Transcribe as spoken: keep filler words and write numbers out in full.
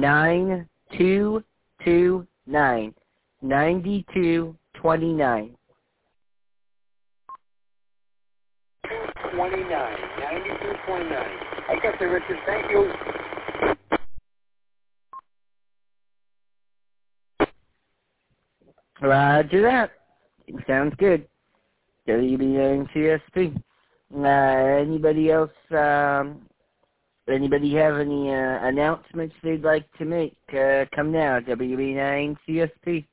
nine two two nine, nine two two nine. twenty-nine, ninety-two twenty-nine. Okay, sir, Richard, thank you. Roger that. Sounds good. W B nine C S P. Uh, anybody else, um, anybody have any uh, announcements they'd like to make? Uh, come now, W B nine C S P.